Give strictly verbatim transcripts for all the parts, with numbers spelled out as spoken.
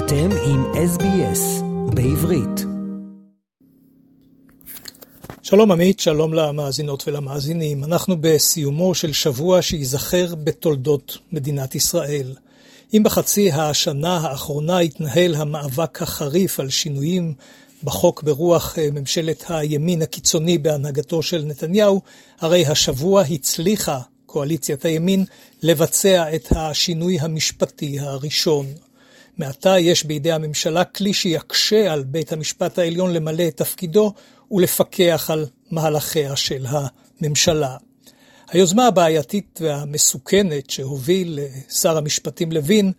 אתם עם אס בי אס בעברית. שלום עמית, שלום למאזינות ולמאזינים. אנחנו בסיומו של שבוע שיזכר בתולדות מדינת ישראל. אם בחצי השנה האחרונה התנהל המאבק החריף על שינויים בחוק ברוח ממשלת הימין הקיצוני בהנהגתו של נתניהו, הרי השבוע הצליחה קואליציית הימין לבצע את השינוי המשפטי הראשון. מעתה יש בידי הממשלה כלי שיקשה על בית המשפט העליון למלא את תפקידו ולפקח על מהלכיה של הממשלה. היוזמה הבעייתית והמסוכנת שהוביל שר המשפטים לוין,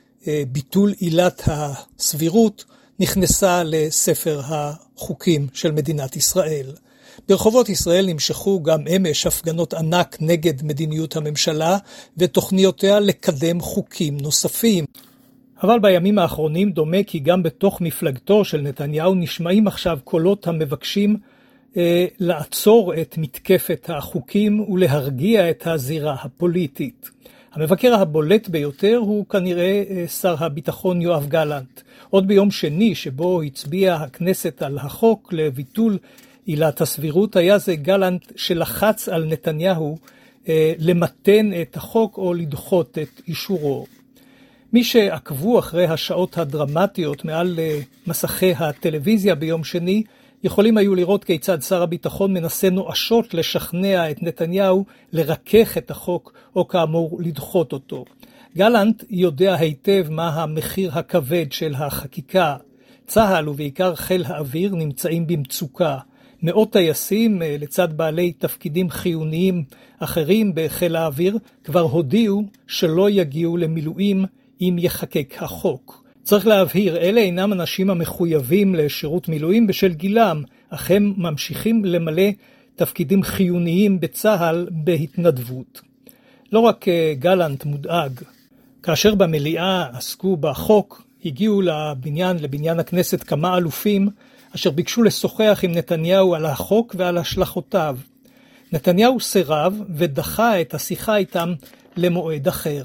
ביטול עילת הסבירות, נכנסה לספר החוקים של מדינת ישראל. ברחובות ישראל נמשכו גם אמש הפגנות ענק נגד מדיניות הממשלה ותוכניותיה לקדם חוקים נוספים. אבל בימים האחרונים דומה כי גם בתוך מפלגתו של נתניהו נשמעים עכשיו קולות המבקשים אה, לעצור את מתקפת החוקים ולהרגיע את הזירה הפוליטית. המבקר הבולט ביותר הוא כנראה אה, שר הביטחון יואב גלנט. עוד ביום שני שבו הצביעה הכנסת על החוק לביטול עילת הסבירות, היה זה גלנט שלחץ על נתניהו אה, למתן את החוק או לדחות את אישורו. מי שעקבו אחרי השעות הדרמטיות מעל מסכי הטלוויזיה ביום שני, יכולים היו לראות כיצד שר הביטחון מנסה נואשות לשכנע את נתניהו לרכך את החוק, או כאמור לדחות אותו. גלנט יודע היטב מה המחיר הכבד של החקיקה. צה"ל ובעיקר חיל האוויר נמצאים במצוקה. מאות טייסים לצד בעלי תפקידים חיוניים אחרים בחיל האוויר כבר הודיעו שלא יגיעו למילואים אם יחקק החוק. צריך להבהיר, אלה אינם אנשים המחויבים לשירות מילואים בשל גילם, אך הם ממשיכים למלא תפקידים חיוניים בצה"ל בהתנדבות. לא רק גלנט מודאג. כאשר במליאה עסקו בחוק, הגיעו לבניין, לבניין הכנסת כמה אלופים, אשר ביקשו לשוחח עם נתניהו על החוק ועל השלכותיו. נתניהו סירב ודחה את השיחה איתם למועד אחר.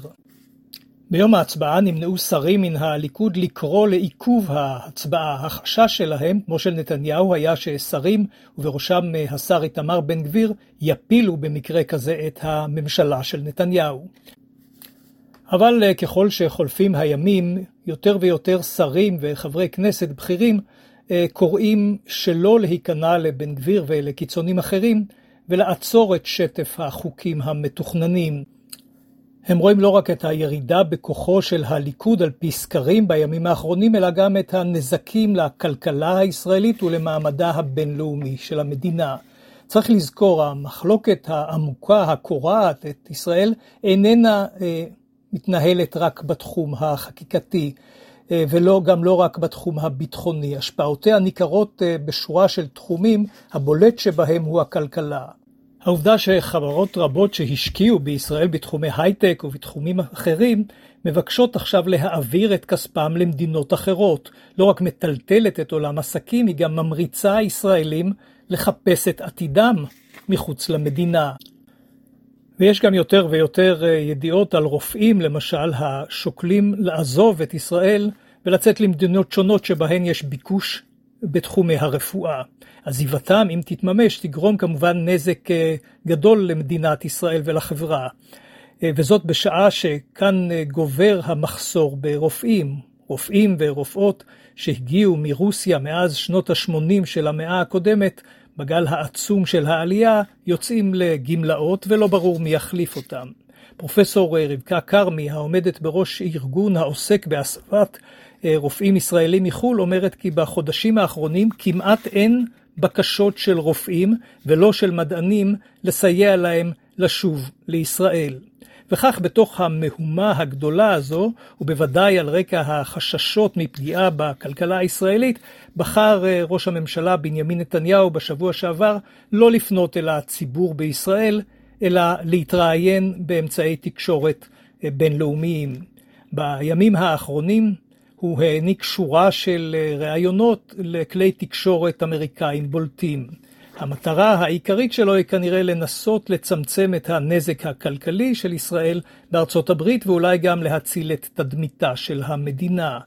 ביום ההצבעה נמנעו שרים מן הליכוד לקרוא לעיכוב ההצבעה. החשש שלהם, כמו של נתניהו, היה ששרים, ובראשם השר איתמר בן גביר, יפילו במקרה כזה את הממשלה של נתניהו. אבל ככל שחולפים הימים, יותר ויותר שרים וחברי כנסת בכירים קוראים שלא להיכנע לבן גביר ולקיצונים אחרים, ולעצור את שטף החוקים המתוכננים. הם רואים לא רק את הירידה בכוחו של הליכוד על פי סקרים בימים האחרונים, אלא גם את הנזקים לכלכלה הישראלית ולמעמדה הבינלאומי של המדינה. צריך לזכור, המחלוקת העמוקה הקורעת את ישראל איננה אה, מתנהלת רק בתחום החקיקתי, אה, ולא גם לא רק בתחום הביטחוני. השפעותיה ניכרות אה, בשורה של תחומים, הבולט שבהם הוא הכלכלה. העובדה שחברות רבות שהשקיעו בישראל בתחומי הייטק ובתחומים אחרים, מבקשות עכשיו להעביר את כספם למדינות אחרות. לא רק מטלטלת את עולם עסקים, היא גם ממריצה ישראלים לחפש את עתידם מחוץ למדינה. ויש גם יותר ויותר ידיעות על רופאים, למשל, השוקלים לעזוב את ישראל ולצאת למדינות שונות שבהן יש ביקוש בתחומי הרפואה. עזיבתם, אם תתממש, תגרום כמובן נזק גדול למדינת ישראל ולחברה. וזאת בשעה שכאן גובר המחסור ברופאים. רופאים ורופאות שהגיעו מרוסיה מאז שנות ה-שמונים של המאה הקודמת, בגל העצום של העלייה, יוצאים לגמלאות ולא ברור מי יחליף אותם. פרופסור רבקה קרמי, העומדת בראש ארגון העוסק בהסבת רופאים ישראלים מחול, אומרת כי בחודשים האחרונים כמעט אין בקשות של רופאים ולא של מדענים לסייע להם לשוב לישראל. וכך בתוך המהומה הגדולה הזו, ובוודאי על רקע החששות מפגיעה בכלכלה הישראלית, בחר ראש הממשלה בנימין נתניהו בשבוע שעבר לא לפנות אל הציבור בישראל, אלא להתראיין באמצעי תקשורת בינלאומיים. בימים האחרונים הוא העניק שורה של ראיונות לכלי תקשורת אמריקאים בולטים. המטרה העיקרית שלו היא כנראה לנסות לצמצם את הנזק הכלכלי של ישראל בארצות הברית, ואולי גם להציל את תדמיתה של המדינה.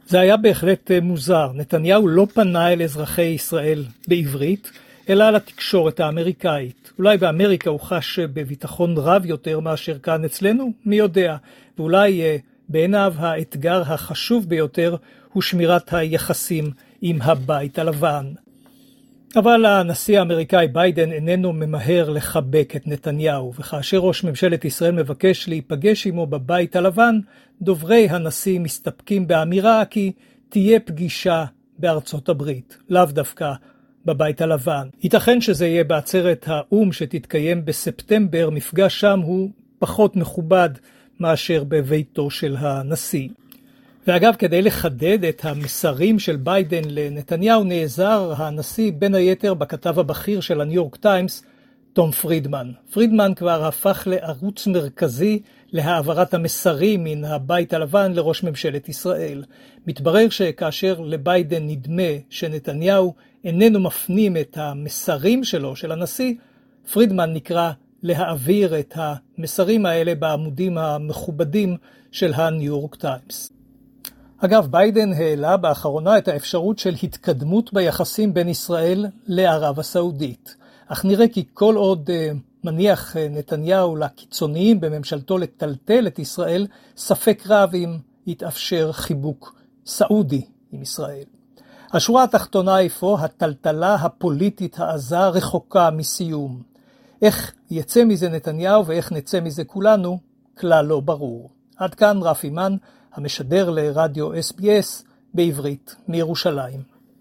זה היה בהחלט מוזר. נתניהו לא פנה אל אזרחי ישראל בעברית, אלא על התקשורת האמריקאית. אולי באמריקה הוא חש בביטחון רב יותר מאשר כאן אצלנו, מי יודע. ואולי בעיניו האתגר החשוב ביותר הוא שמירת היחסים עם הבית הלבן. אבל הנשיא האמריקאי ביידן איננו ממהר לחבק את נתניהו, וכאשר ראש ממשלת ישראל מבקש להיפגש עמו בבית הלבן, דוברי הנשיא מסתפקים באמירה כי תהיה פגישה בארצות הברית, לאו דווקא בבית הלבן. ייתכן שזה יהיה בעצרת האום שתתקיים בספטמבר, מפגש שם הוא פחות מכובד מאשר בביתו של הנשיא. ואגב, כדי לחדד את המסרים של ביידן לנתניהו, נעזר הנשיא בין היתר בכתב הבכיר של הניו יורק טיימס, תום פרידמן. פרידמן כבר הפך לערוץ מרכזי להעברת המסרים מן הבית הלבן לראש ממשלת ישראל. מתברר שכאשר לביידן נדמה שנתניהו איננו מפנים את המסרים שלו, של הנשיא, פרידמן נקרא להעביר את המסרים האלה בעמודים המכובדים של הניו יורק טיימס. אגב, ביידן העלה באחרונה את האפשרות של התקדמות ביחסים בין ישראל לערב הסעודית. אך נראה כי כל עוד uh, מניח uh, נתניהו לקיצוניים בממשלתו לטלטל את ישראל, ספק רב אם יתאפשר חיבוק סעודי עם ישראל. השורה התחתונה אפוא, הטלטלה הפוליטית העזה רחוקה מסיום. איך יצא מזה נתניהו ואיך נצא מזה כולנו, כלל לא ברור. עד כאן רפי מן, המשדר לרדיו אס בי אס בעברית מירושלים.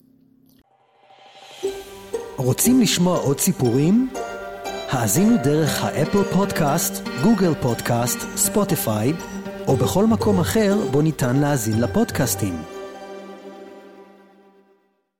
רוצים לשמוע עוד סיפורים? האזינו דרך האפל פודקאסט, גוגל פודקאסט, ספוטיפיי, או בכל מקום אחר בו ניתן להאזין לפודקאסטים.